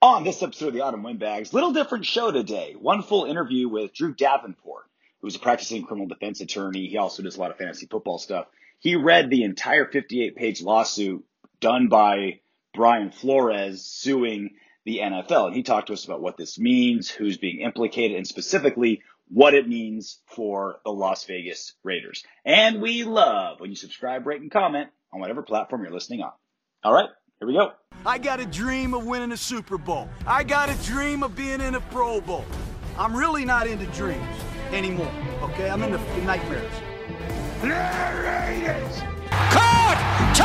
On this episode of the Autumn Windbags, little different show today. One full interview with Drew Davenport, who's a practicing criminal defense attorney. He also does a lot of fantasy football stuff. He read the entire 58-page lawsuit done by Brian Flores suing the NFL. And he talked to us about what this means, who's being implicated, and specifically what it means for the Las Vegas Raiders. And we love when you subscribe, rate, and comment on whatever platform you're listening on. All right. Here we go. I got a dream of winning a Super Bowl. I got a dream of being in a Pro Bowl. I'm really not into dreams anymore, okay? I'm into nightmares. Raiders! Caught!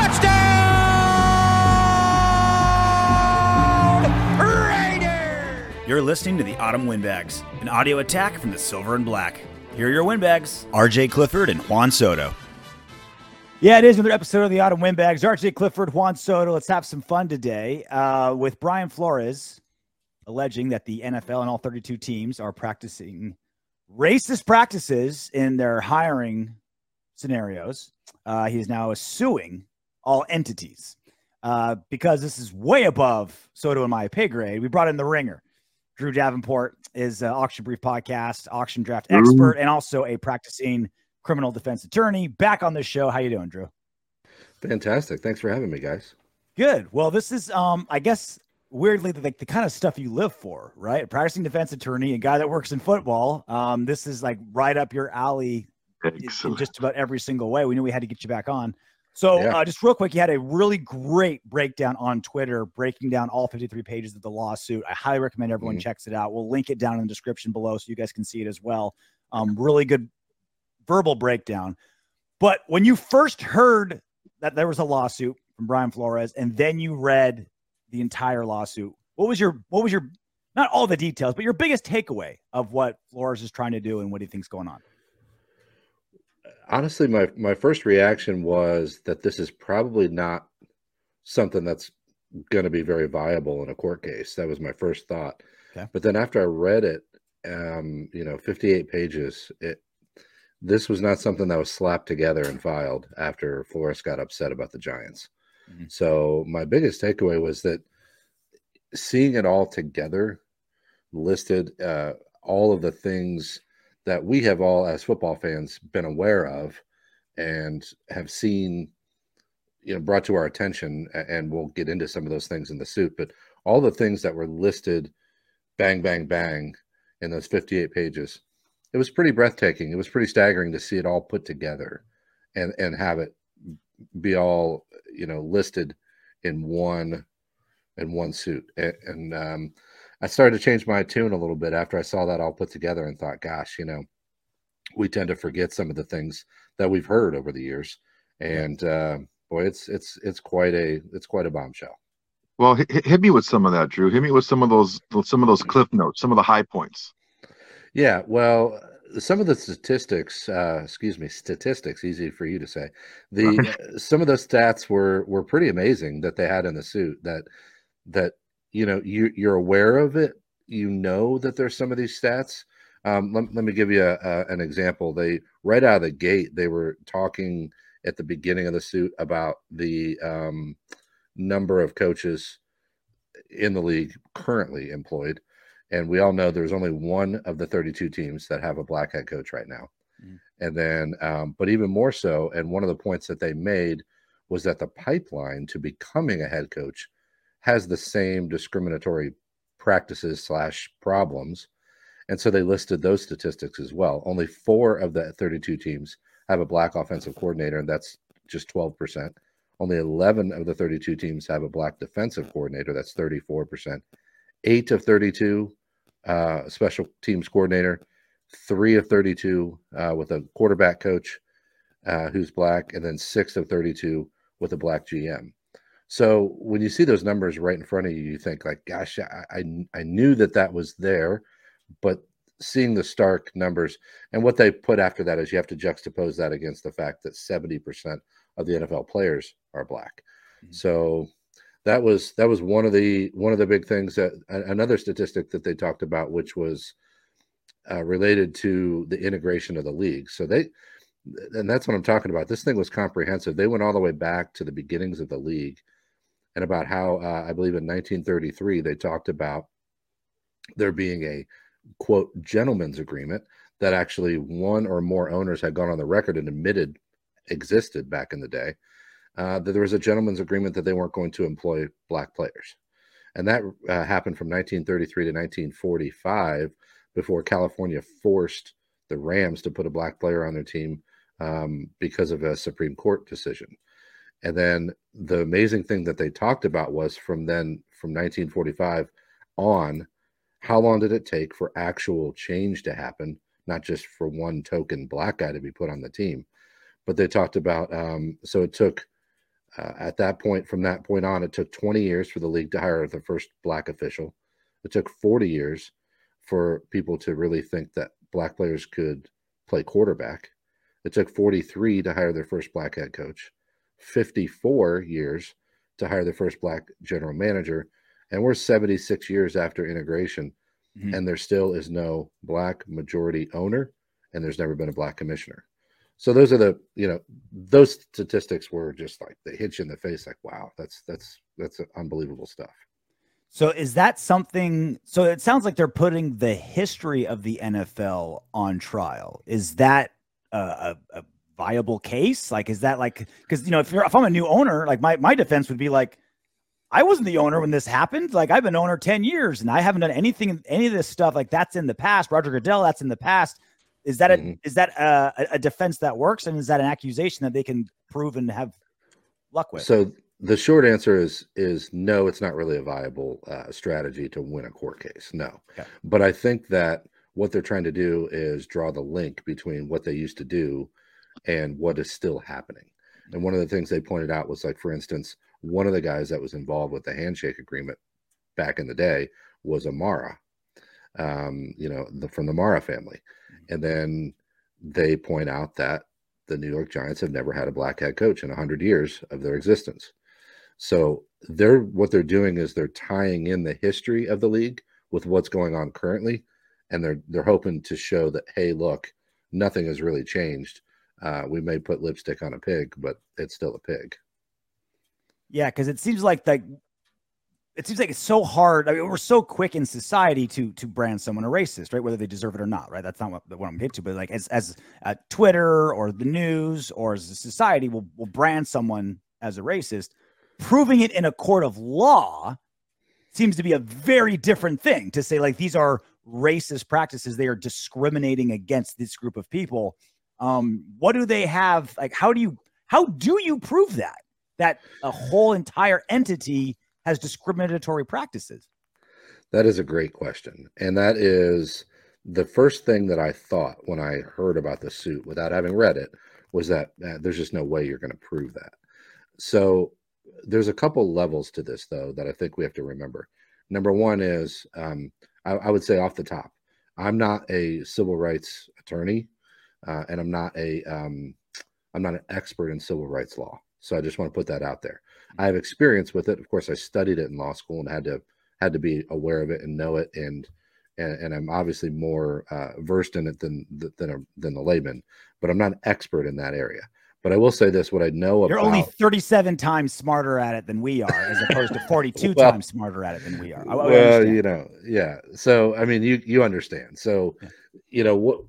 Touchdown! Raiders! You're listening to the Autumn Windbags, an audio attack from the Silver and Black. Here are your Windbags, RJ Clifford and Juan Soto. Yeah, it is another episode of the Autumn Windbags. RJ Clifford, Juan Soto. Let's have some fun today with Brian Flores alleging that the NFL and all 32 teams are practicing racist practices in their hiring scenarios. He is now suing all entities because this is way above Soto and my pay grade. We brought in the ringer. Drew Davenport is Auction Brief podcast, auction draft expert, and also a practicing criminal defense attorney. Back on this show. How you doing, Drew? Fantastic. Thanks for having me, guys. Good. Well, this is, I guess, weirdly, the kind of stuff you live for, right? A practicing defense attorney, a guy that works in football. This is like right up your alley in just about every single way. We knew we had to get you back on. So just real quick, you had a really great breakdown on Twitter, breaking down all 53 pages of the lawsuit. I highly recommend everyone checks it out. We'll link it down in the description below so you guys can see it as well. Really good verbal breakdown. But when you first heard that there was a lawsuit from Brian Flores and then you read the entire lawsuit, what was your not all the details, but your biggest takeaway of what Flores is trying to do and what he thinks going on? Honestly, my first reaction was that this is probably not something that's going to be very viable in a court case. That was my first thought. Okay. But then after I read it, 58 pages, this was not something that was slapped together and filed after Flores got upset about the Giants. Mm-hmm. So my biggest takeaway was that seeing it all together, listed all of the things that we have all as football fans been aware of and have seen, brought to our attention, and we'll get into some of those things in the suit, but all the things that were listed, bang, bang, bang, in those 58 pages, it was pretty breathtaking. It was pretty staggering to see it all put together and have it be all, listed in one suit. And I started to change my tune a little bit after I saw that all put together and thought, gosh, we tend to forget some of the things that we've heard over the years. And boy, it's quite a bombshell. Well, hit me with some of that, Drew. Hit me with some of those cliff notes, some of the high points. Yeah, well, some of the statistics, easy for you to say. Some of the stats were pretty amazing that they had in the suit that you're aware of it. That there's some of these stats. Let me give you an example. They right out of the gate, they were talking at the beginning of the suit about the number of coaches in the league currently employed. And we all know there's only one of the 32 teams that have a black head coach right now. Mm. And then, but even more so, and one of the points that they made was that the pipeline to becoming a head coach has the same discriminatory practices / problems. And so they listed those statistics as well. Only 4 of the 32 teams have a black offensive coordinator, and that's just 12%. Only 11 of the 32 teams have a black defensive coordinator. That's 34%. 8 of 32 special teams coordinator, 3 of 32 with a quarterback coach who's black, and then 6 of 32 with a black GM. So when you see those numbers right in front of you, you think like, gosh, I knew that was there, but seeing the stark numbers and what they put after that is you have to juxtapose that against the fact that 70% of the NFL players are black. Mm-hmm. So that was one of the big things. That another statistic that they talked about, which was related to the integration of the league. So and that's what I'm talking about. This thing was comprehensive. They went all the way back to the beginnings of the league and about how I believe in 1933 they talked about there being a quote gentleman's agreement that actually one or more owners had gone on the record and admitted existed back in the day, that there was a gentleman's agreement that they weren't going to employ black players. And that happened from 1933 to 1945 before California forced the Rams to put a black player on their team because of a Supreme Court decision. And then the amazing thing that they talked about was from 1945 on, how long did it take for actual change to happen, not just for one token black guy to be put on the team. But they talked about, so it took, at that point, from that point on, it took 20 years for the league to hire the first black official. It took 40 years for people to really think that black players could play quarterback. It took 43 to hire their first black head coach, 54 years to hire their first black general manager. And we're 76 years after integration, and there still is no black majority owner, and there's never been a black commissioner. So those are those statistics were just like, they hit you in the face like, wow, that's unbelievable stuff. So is that something, so it sounds like they're putting the history of the NFL on trial. Is that a viable case? Like, is that like, because, if I'm a new owner, like my defense would be like, I wasn't the owner when this happened. Like, I've been owner 10 years and I haven't done anything, any of this stuff. Like, that's in the past. Roger Goodell, that's in the past. Is that a defense that works? And is that an accusation that they can prove and have luck with? So the short answer is no, it's not really a viable strategy to win a court case. No. Okay. But I think that what they're trying to do is draw the link between what they used to do and what is still happening. And one of the things they pointed out was, like, for instance, one of the guys that was involved with the handshake agreement back in the day was a Mara, from the Mara family. And then they point out that the New York Giants have never had a black head coach in 100 years of their existence. So what they're doing is they're tying in the history of the league with what's going on currently. And they're hoping to show that, hey, look, nothing has really changed. We may put lipstick on a pig, but it's still a pig. Yeah, because it seems like it's so hard. I mean, we're so quick in society to brand someone a racist, right? Whether they deserve it or not, right? That's not what I'm getting to. But like as Twitter or the news or as a society will brand someone as a racist, proving it in a court of law seems to be a very different thing. To say, like, these are racist practices, they are discriminating against this group of people. What do they have? Like, how do you prove that a whole entire entity has discriminatory practices? That is a great question. And that is the first thing that I thought when I heard about the suit without having read it, was that there's just no way you're going to prove that. So there's a couple levels to this, though, that I think we have to remember. Number one is, I would say off the top, I'm not a civil rights attorney, and I'm not an expert in civil rights law. So I just want to put that out there. I have experience with it. Of course, I studied it in law school and had to be aware of it and know it. And I'm obviously more versed in it than the layman, but I'm not an expert in that area. But I will say this: what I know You're only 37 times smarter at it than we are, as opposed to 42 times smarter at it than we are. Yeah. So I mean, you understand. So, what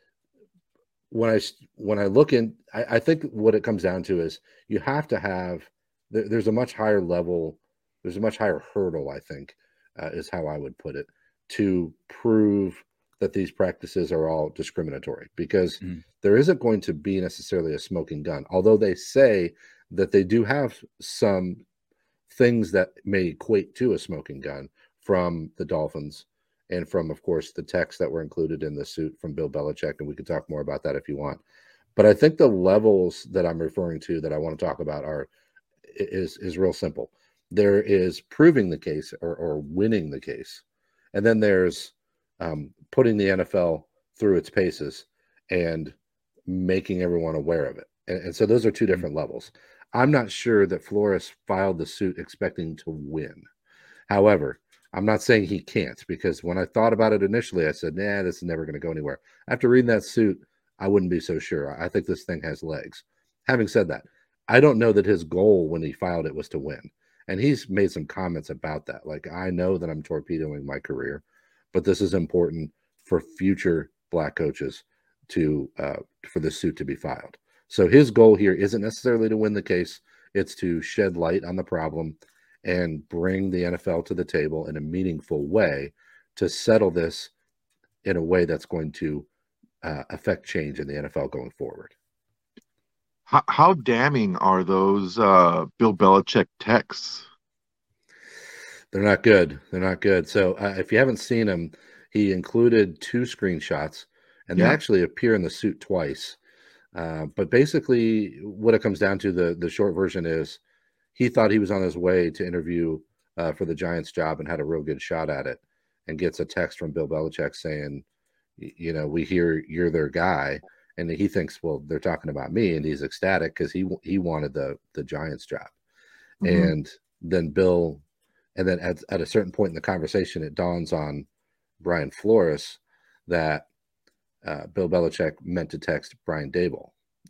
when I look in, I think what it comes down to is you have to have. There's a much higher level. There's a much higher hurdle, I think, is how I would put it, to prove that these practices are all discriminatory, because there isn't going to be necessarily a smoking gun, although they say that they do have some things that may equate to a smoking gun from the Dolphins and from, of course, the texts that were included in the suit from Bill Belichick. And we could talk more about that if you want. But I think the levels that I'm referring to that I want to talk about is real simple. There is proving the case or winning the case. And then there's putting the NFL through its paces and making everyone aware of it. And so those are two different levels. I'm not sure that Flores filed the suit expecting to win. However, I'm not saying he can't, because when I thought about it initially, I said, nah, this is never going to go anywhere. After reading that suit, I wouldn't be so sure. I think this thing has legs. Having said that, I don't know that his goal when he filed it was to win. And he's made some comments about that. Like, I know that I'm torpedoing my career, but this is important for future black coaches to for this suit to be filed. So his goal here isn't necessarily to win the case. It's to shed light on the problem and bring the NFL to the table in a meaningful way to settle this in a way that's going to affect change in the NFL going forward. How damning are those Bill Belichick texts? They're not good. They're not good. So if you haven't seen them, he included 2 screenshots, and they actually appear in the suit twice. But basically, what it comes down to, the short version is, he thought he was on his way to interview for the Giants job and had a real good shot at it, and gets a text from Bill Belichick saying, you know, we hear you're their guy. And he thinks, well, they're talking about me, and he's ecstatic because he wanted the Giants job. And then at a certain point in the conversation, it dawns on Brian Flores that Bill Belichick meant to text Brian Daboll.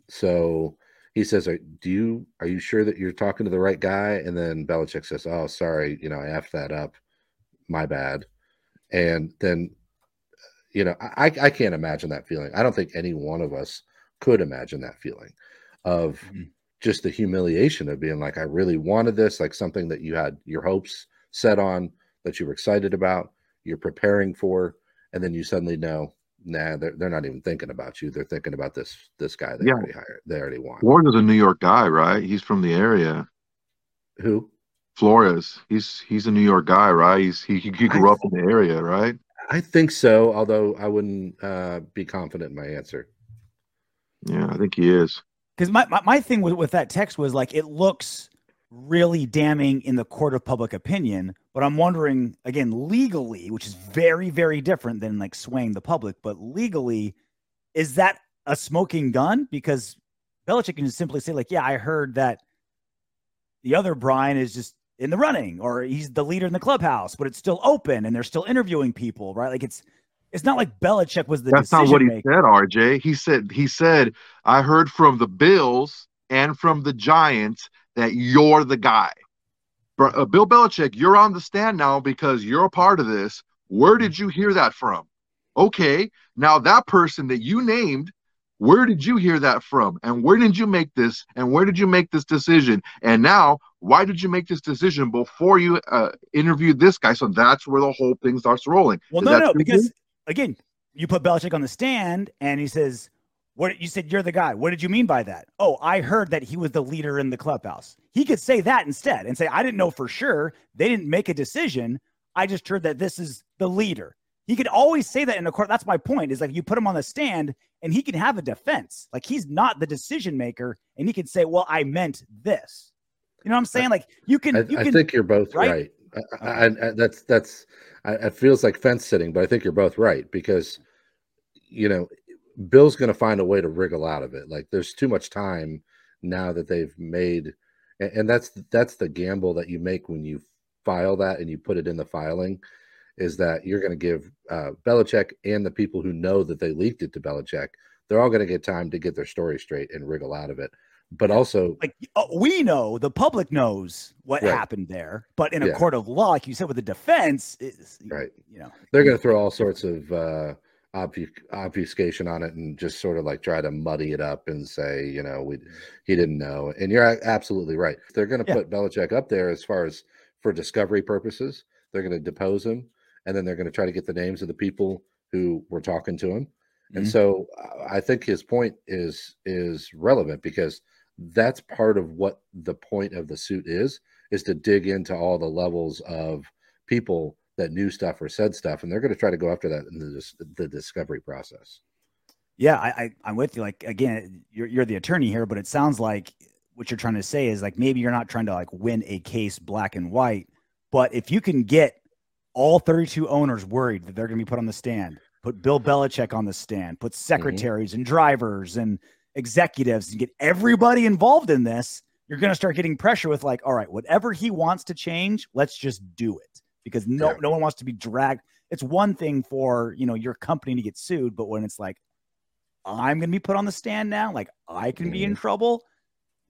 So he says, are you sure that you're talking to the right guy? And then Belichick says, oh, sorry, you know, I effed that up. My bad. And then, you know, I can't imagine that feeling. I don't think any one of us could imagine that feeling of just the humiliation of being like, I really wanted this, like something that you had your hopes set on, that you were excited about, you're preparing for, and then you suddenly know, nah, they're not even thinking about you. They're thinking about this guy they already hired. They already want. Flores is a New York guy, right? He's from the area. Who? Flores. He's a New York guy, right? He grew up in the area, right? I think so, although I wouldn't be confident in my answer. Yeah, I think he is. Because my thing with that text was like, it looks really damning in the court of public opinion, but I'm wondering, again, legally, which is very, very different than like swaying the public, but legally, is that a smoking gun? Because Belichick can just simply say like, yeah, I heard that the other Brian is just in the running, or he's the leader in the clubhouse, but it's still open and they're still interviewing people, right? Like it's not like Belichick was the That's not what he maker. said, RJ. He said, I heard from the Bills and from the Giants that you're the guy. Bill Belichick, you're on the stand now because you're a part of this. Where did you hear that from? Okay, now that person that you named, where did you hear that from? And where did you make this? And where did you make this decision? And now, why did you make this decision before you interviewed this guy? So that's where the whole thing starts rolling. Well, no, because again, you put Belichick on the stand and he says, "What you said? You're the guy. What did you mean by that?" "Oh, I heard that he was the leader in the clubhouse." He could say that instead and say, "I didn't know for sure. They didn't make a decision. I just heard that this is the leader." He could always say that in a court. That's my point, is like you put him on the stand and he can have a defense. Like he's not the decision maker and he can say, well, I meant this. You know what I'm saying? Like you can. I think you're both right. It feels like fence sitting, but I think you're both right because, you know, Bill's going to find a way to wriggle out of it. Like there's too much time now that they've made. And that's the gamble that you make when you file that and you put it in the filing, is that you're going to give Belichick and the people who know that they leaked it to Belichick, they're all going to get time to get their story straight and wriggle out of it. But also, like we know, the public knows what happened there, but in a court of law, like you said, with the defense, you know, they're going to throw all sorts of obfuscation on it and just sort of like try to muddy it up and say, you know, he didn't know. And you're absolutely right. They're going to put Belichick up there as far as for discovery purposes. They're going to depose him, and then they're going to try to get the names of the people who were talking to him. And so I think his point is relevant because that's part of what the point of the suit is to dig into all the levels of people that knew stuff or said stuff. And they're going to try to go after that in the discovery process. Yeah, I'm with you. Like, again, you're the attorney here, but it sounds like what you're trying to say is like, maybe you're not trying to like win a case black and white, but if you can get all 32 owners worried that they're going to be put on the stand, put Bill Belichick on the stand, put secretaries and drivers and executives, and get everybody involved in this, you're going to start getting pressure with like, all right, whatever he wants to change, let's just do it, because no one wants to be dragged. It's one thing for, you know, your company to get sued, but when it's like, I'm going to be put on the stand now, like I can be in trouble,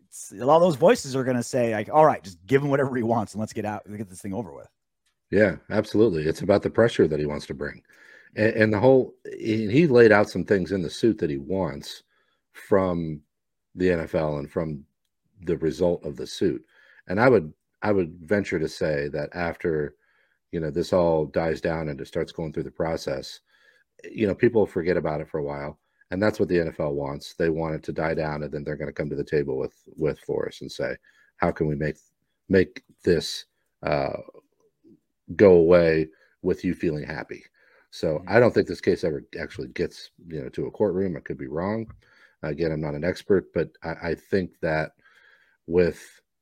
a lot of those voices are going to say, like, all right, just give him whatever he wants and let's get this thing over with. Yeah, absolutely. It's about the pressure that he wants to bring. And he laid out some things in the suit that he wants from the NFL and from the result of the suit. And I would venture to say that after, this all dies down and it starts going through the process, people forget about it for a while. And that's what the NFL wants. They want it to die down, and then they're going to come to the table with Forrest and say, how can we make this go away with you feeling happy? So I don't think this case ever actually gets, to a courtroom. I could be wrong. Again, I'm not an expert, but I think that with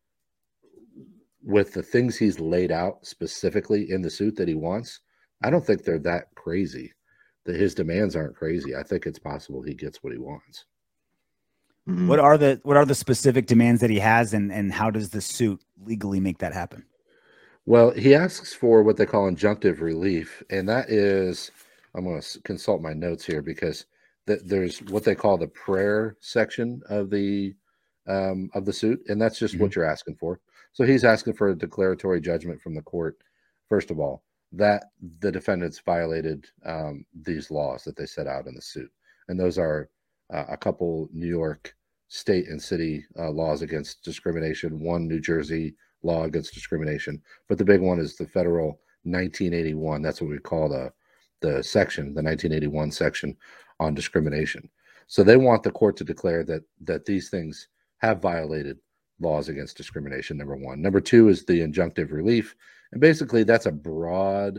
the things he's laid out specifically in the suit that he wants, I don't think they're that crazy. That his demands aren't crazy. I think it's possible he gets what he wants. What are the specific demands that he has, and how does the suit legally make that happen? Well, he asks for what they call injunctive relief, and that is, I'm going to consult my notes here because there's what they call the prayer section of the suit, and that's just what you're asking for. So he's asking for a declaratory judgment from the court, first of all, that the defendants violated these laws that they set out in the suit. And those are a couple New York state and city laws against discrimination, one New Jersey law against discrimination. But the big one is the federal 1981. That's what we call the section, the 1981 section on discrimination. So they want the court to declare that these things have violated laws against discrimination, number one. Number two is the injunctive relief. And basically, that's a broad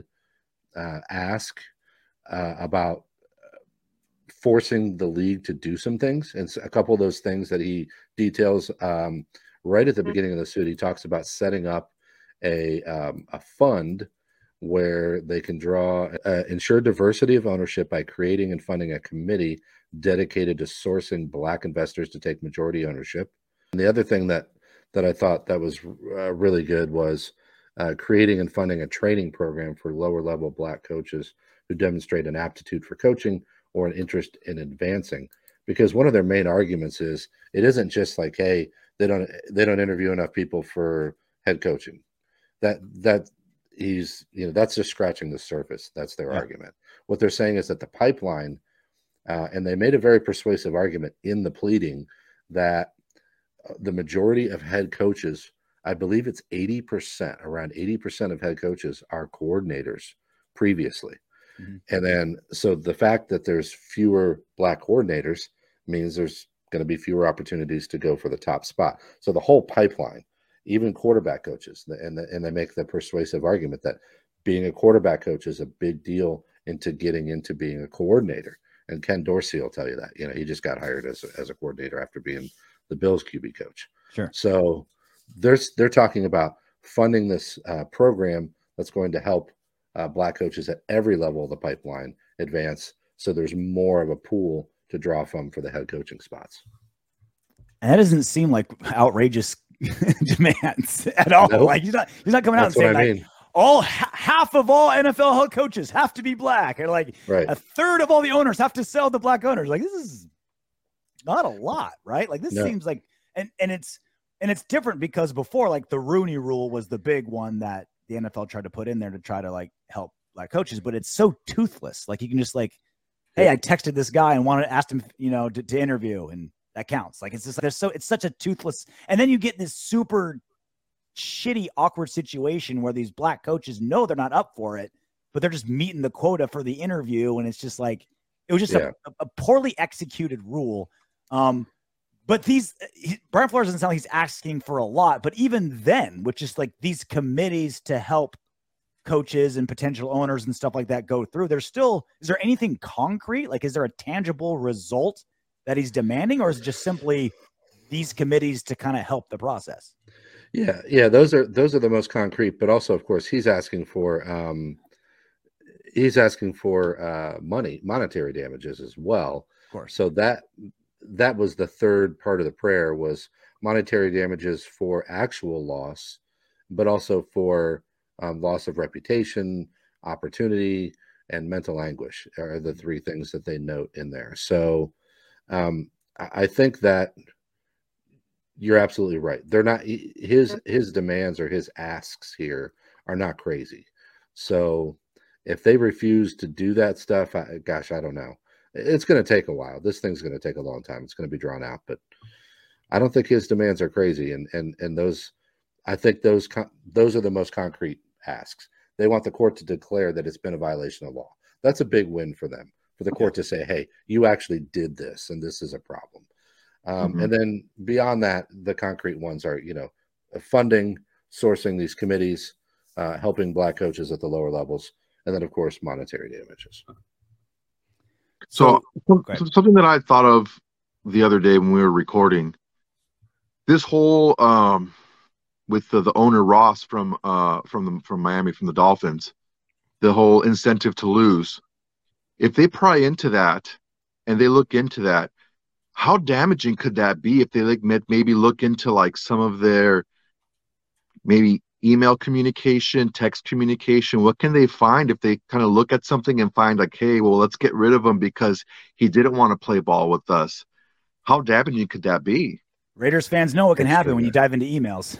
ask about forcing the league to do some things. And a couple of those things that he details right at the beginning of the suit, he talks about setting up a fund where they can ensure diversity of ownership by creating and funding a committee dedicated to sourcing Black investors to take majority ownership. And the other thing that I thought that was really good was creating and funding a training program for lower level Black coaches who demonstrate an aptitude for coaching or an interest in advancing. Because one of their main arguments is it isn't just like, hey, they don't interview enough people for head coaching. That's just scratching the surface. That's their argument. What they're saying is that the pipeline, and they made a very persuasive argument in the pleading that the majority of head coaches, I believe it's 80%, around 80% of head coaches are coordinators previously. Mm-hmm. And then, so the fact that there's fewer Black coordinators means there's going to be fewer opportunities to go for the top spot. So the whole pipeline, even quarterback coaches, and they make the persuasive argument that being a quarterback coach is a big deal into getting into being a coordinator. And Ken Dorsey will tell you that, he just got hired as a coordinator after being the Bills QB coach. Sure. So they're talking about funding this program that's going to help Black coaches at every level of the pipeline advance. So there's more of a pool to draw from for the head coaching spots. And that doesn't seem like outrageous demands at all. Nope. Like he's not coming out and saying half of all NFL head coaches have to be Black, or like a third of all the owners have to sell to Black owners. Like this is not a lot, right? Like this seems like, and it's different because before, like the Rooney Rule was the big one that the NFL tried to put in there to try to like help Black coaches, but it's so toothless. Like you can just like, hey, I texted this guy and asked him, to interview, and that counts. Like it's just it's such a toothless, and then you get this super shitty, awkward situation where these Black coaches know they're not up for it, but they're just meeting the quota for the interview, and it's just like it was just a poorly executed rule. But Brian Flores doesn't sound like he's asking for a lot, but even then, which is like these committees to help coaches and potential owners and stuff like that go through, is there anything concrete? Like, is there a tangible result that he's demanding, or is it just simply these committees to kind of help the process? Yeah. Those are the most concrete, but also, of course, he's asking for monetary damages as well. Of course. So that was the third part of the prayer, was monetary damages for actual loss, but also for loss of reputation, opportunity, and mental anguish are the three things that they note in there. So I think that You're absolutely right. They're not his demands or his asks here are not crazy. So if they refuse to do that stuff, gosh, I don't know. It's going to take a while. This thing's going to take a long time. It's going to be drawn out, but I don't think his demands are crazy. And those, I think those are the most concrete asks. They want the court to declare that it's been a violation of law. That's a big win for them, for the court to say, hey, you actually did this, and this is a problem. And then beyond that, the concrete ones are, funding, sourcing these committees, helping black coaches at the lower levels, and then, of course, monetary damages. So something that I thought of the other day when we were recording, this whole with the owner Ross from Miami, from the Dolphins, the whole incentive to lose. If they pry into that and they look into that, how damaging could that be if they maybe look into some of their maybe email communication, text communication? What can they find if they kind of look at something and find hey, well, let's get rid of him because he didn't want to play ball with us? How damaging could that be? Raiders fans know what can happen when you dive into emails.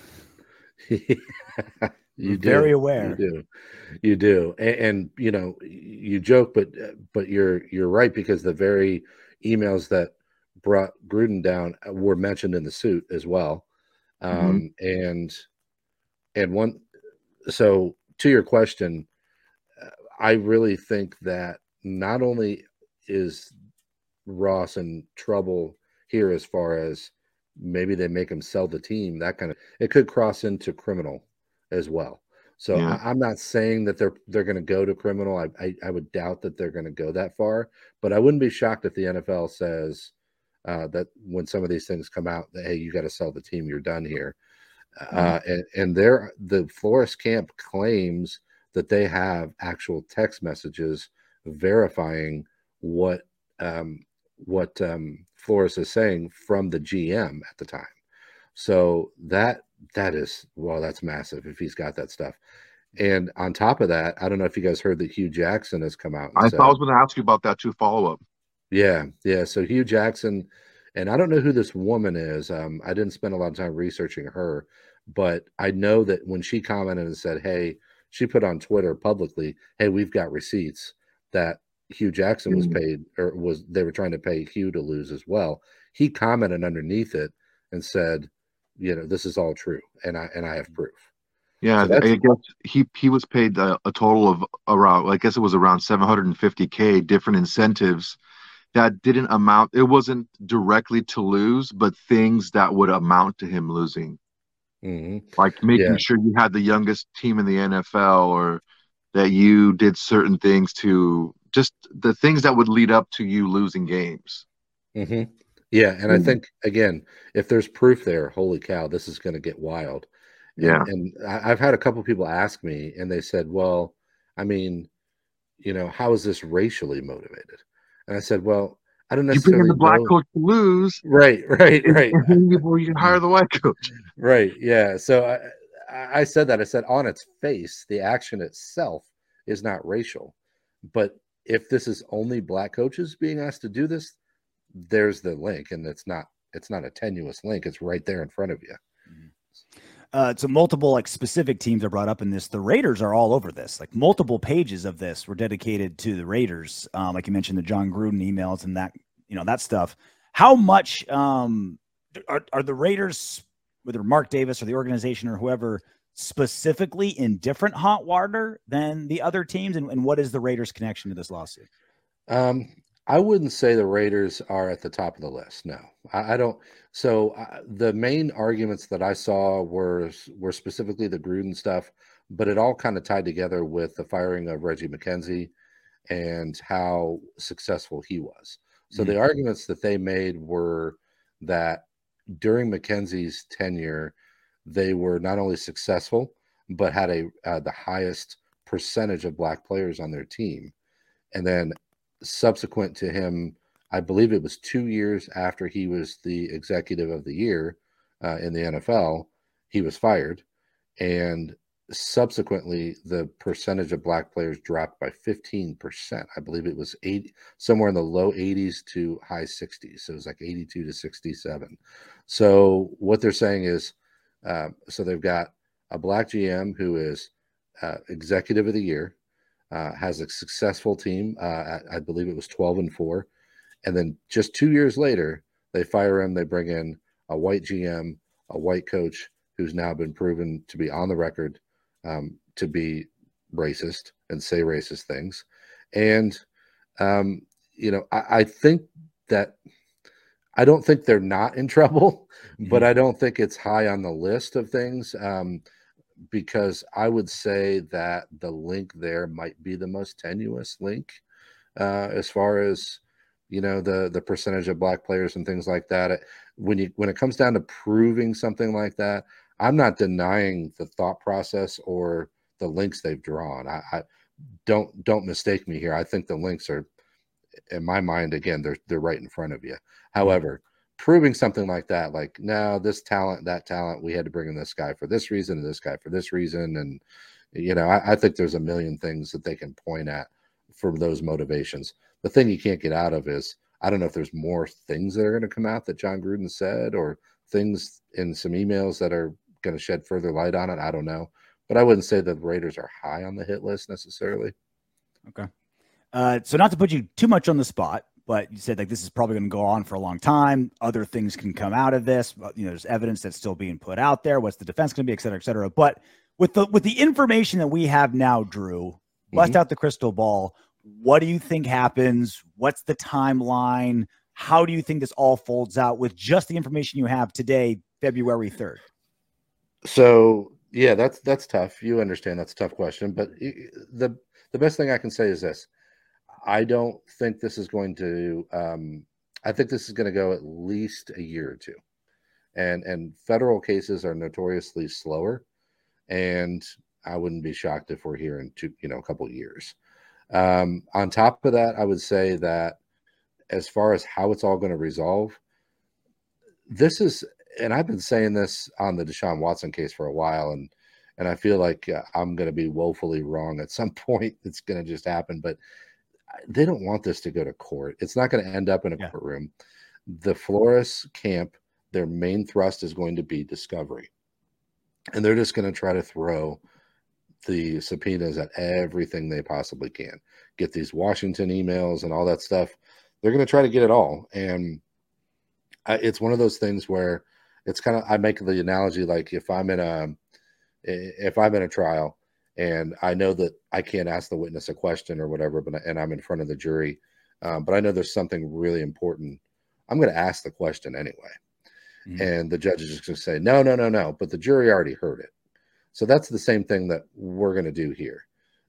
You do. Very aware. You do. And you joke, but you're right, because the very emails that brought Gruden down were mentioned in the suit as well. And one, so to your question, I really think that not only is Ross in trouble here as far as maybe they make him sell the team, that kind of, it could cross into criminal as well. So yeah. I'm not saying that they're going to go to criminal. I would doubt that they're going to go that far, but I wouldn't be shocked if the NFL says that when some of these things come out, that, hey, you got to sell the team, you're done here. And the Flores camp claims that they have actual text messages verifying what Flores is saying from the GM at the time. So that is, well, that's massive if he's got that stuff. And on top of that, I don't know if you guys heard that Hugh Jackson has come out. I was going to ask you about that too, follow up. Yeah. So Hugh Jackson, and I don't know who this woman is. I didn't spend a lot of time researching her, but I know that when she commented and said, hey, she put on Twitter publicly, hey, we've got receipts that Hugh Jackson was paid, or they were trying to pay Hugh to lose as well. He commented underneath it and said, this is all true, and I have proof. Yeah, so I guess he was paid a total of around, I guess it was around $750K, different incentives that didn't amount. It wasn't directly to lose, but things that would amount to him losing, like making sure you had the youngest team in the NFL, or that you did certain things to just the things that would lead up to you losing games. Yeah, and I think, again, if there's proof there, holy cow, this is going to get wild. Yeah. And I've had a couple of people ask me, and they said, well, I mean, how is this racially motivated? And I said, well, I don't necessarily You bring in the black coach to lose. Right. Before you can hire the white coach. Right, yeah. So I said that. I said, on its face, the action itself is not racial. But if this is only black coaches being asked to do this, there's the link, and it's not a tenuous link. It's right there in front of you. So multiple specific teams are brought up in this. The Raiders are all over this. Multiple pages of this were dedicated to the Raiders. Like you mentioned, the John Gruden emails and that, that stuff. How much are the Raiders, whether Mark Davis or the organization or whoever, specifically in different hot water than the other teams? And what is the Raiders' connection to this lawsuit? I wouldn't say the Raiders are at the top of the list. No, I don't. So the main arguments that I saw were specifically the Gruden stuff, but it all kind of tied together with the firing of Reggie McKenzie and how successful he was. So the arguments that they made were that during McKenzie's tenure, they were not only successful, but had the highest percentage of black players on their team. And then subsequent to him, I believe it was 2 years after he was the executive of the year in the NFL, he was fired. And subsequently, the percentage of black players dropped by 15%. I believe it was somewhere in the low 80s to high 60s. So it was like 82 to 67. So what they're saying is, so they've got a black GM who is executive of the year, has a successful team. I believe it was 12-4. And then just 2 years later, they fire him. They bring in a white GM, a white coach who's now been proven to be on the record to be racist and say racist things. And, I think that I don't think they're not in trouble, but I don't think it's high on the list of things because I would say that the link there might be the most tenuous link as far as, the percentage of black players and things like that. When it comes down to proving something like that, I'm not denying the thought process or the links they've drawn. I don't mistake me here. I think the links are, in my mind, again, they're right in front of you. However, proving something like that, like, no, this talent, that talent, we had to bring in this guy for this reason and this guy for this reason. And, I think there's a million things that they can point at for those motivations. The thing you can't get out of is, I don't know if there's more things that are going to come out that John Gruden said or things in some emails that are going to shed further light on it. I don't know. But I wouldn't say the Raiders are high on the hit list necessarily. Okay. So not to put you too much on the spot, but you said like this is probably going to go on for a long time. Other things can come out of this. There's evidence that's still being put out there. What's the defense going to be, et cetera, et cetera. But with the information that we have now, Drew, bust out the crystal ball. What do you think happens? What's the timeline? How do you think this all folds out with just the information you have today, February 3rd? So, yeah, that's tough. You understand that's a tough question. But the best thing I can say is this. I don't think this is going to I think this is going to go at least a year or two. And federal cases are notoriously slower. And I wouldn't be shocked if we're here in a couple of years. On top of that, I would say that as far as how it's all going to resolve, this is, and I've been saying this on the Deshaun Watson case for a while, and I feel like I'm going to be woefully wrong at some point. It's going to just happen, but they don't want this to go to court. It's not going to end up in a courtroom. The Flores camp, their main thrust is going to be discovery, and they're just going to try to throw the subpoenas at everything they possibly can. Get these Washington emails and all that stuff. They're going to try to get it all. And it's one of those things where it's kind of, I make the analogy like if I'm in a trial and I know that I can't ask the witness a question or whatever, and I'm in front of the jury, but I know there's something really important, I'm going to ask the question anyway. And the judge is just going to say, no, but the jury already heard it. So that's the same thing that we're going to do here,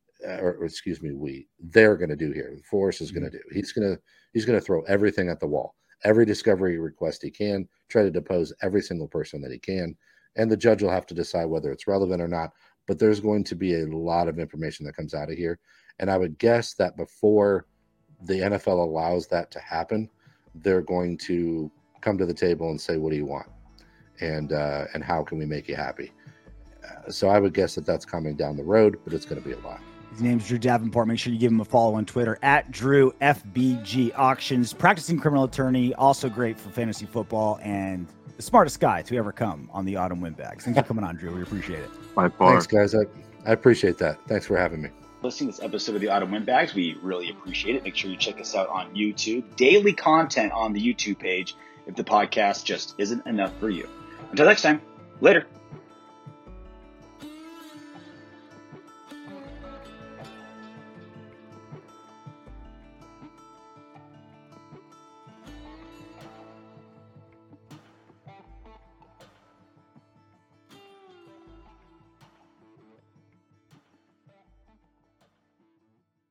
they're going to do here. Forrest is going to do. He's going to throw everything at the wall, every discovery request he can, try to depose every single person that he can, and the judge will have to decide whether it's relevant or not. But there's going to be a lot of information that comes out of here, and I would guess that before the NFL allows that to happen, they're going to come to the table and say, "What do you want?" and how can we make you happy? So I would guess that that's coming down the road, but it's going to be a lot. His name's Drew Davenport. Make sure you give him a follow on Twitter at DrewFBG Auctions. Practicing criminal attorney, also great for fantasy football, and the smartest guy to ever come on the Autumn Windbags. Thanks for coming on, Drew. We appreciate it. By far. Thanks, guys. I appreciate that. Thanks for having me. Listening to this episode of the Autumn Windbags, we really appreciate it. Make sure you check us out on YouTube. Daily content on the YouTube page if the podcast just isn't enough for you. Until next time, later.